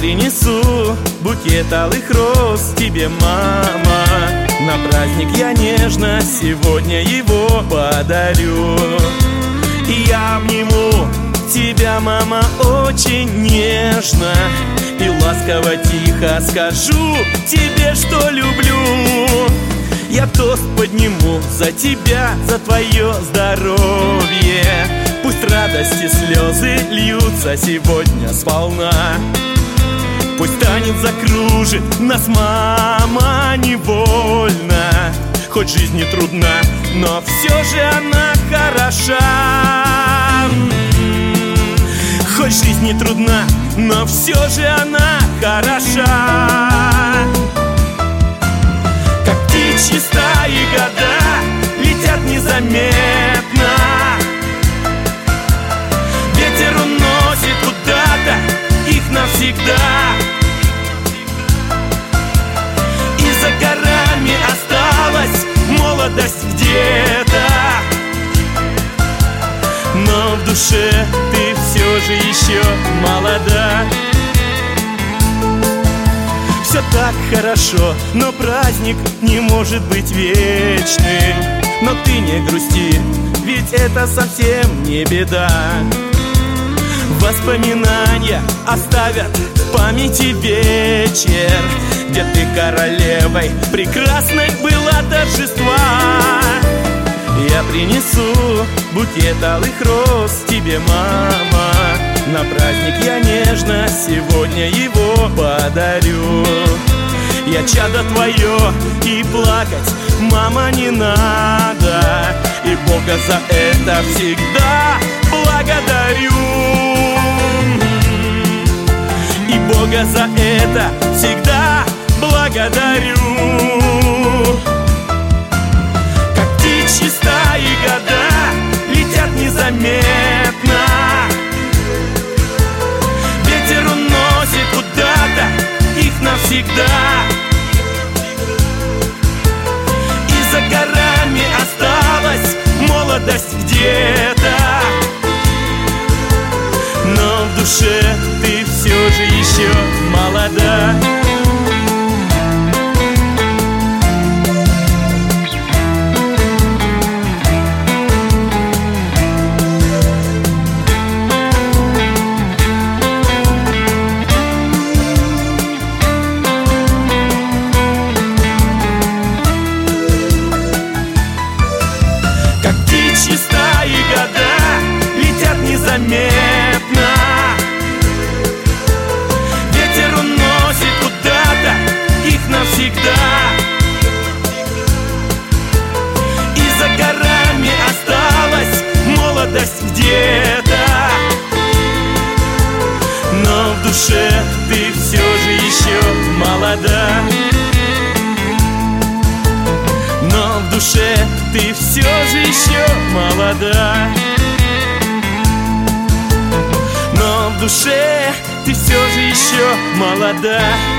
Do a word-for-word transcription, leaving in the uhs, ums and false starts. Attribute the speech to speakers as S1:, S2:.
S1: принесу букет алых роз тебе, мама. На праздник я нежно сегодня его подарю. И я обниму тебя, мама, очень нежно, и ласково тихо скажу тебе, что люблю. Я тост подниму за тебя, за твое здоровье. Пусть радости слезы льются сегодня сполна. Пусть танец закружит нас, мама, невольно. Хоть жизнь не трудна, но все же она хороша. Хоть жизнь не трудна, но все же она хороша. Как птичьи стаи года летят незаметно. Ветер уносит куда-то их навсегда. И за горами осталась молодость где-то, но в душе ты все же еще молода. Все так хорошо, но праздник не может быть вечным. Но ты не грусти, ведь это совсем не беда. Воспоминания оставят в памяти вечер, где ты королевой прекрасной была торжества. Я принесу букет алых роз тебе, мама. На праздник я нежно сегодня его подарю. Я чадо твое, и плакать, мама, не надо. И Бога за это всегда благодарю. И Бога за это всегда благодарю. Как птичьи стаи года летят незаметно. Ветер уносит куда-то их навсегда. И за горами осталась молодость где-то, но в душе ты все же еще молода. Как птичьи стаи года летят незаметно. Ветер уносит куда-то их навсегда. И за горами осталась молодость где-то, но в душе ты все же еще молода. Но в душе ты все же еще молода. Но в душе ты все же еще молода.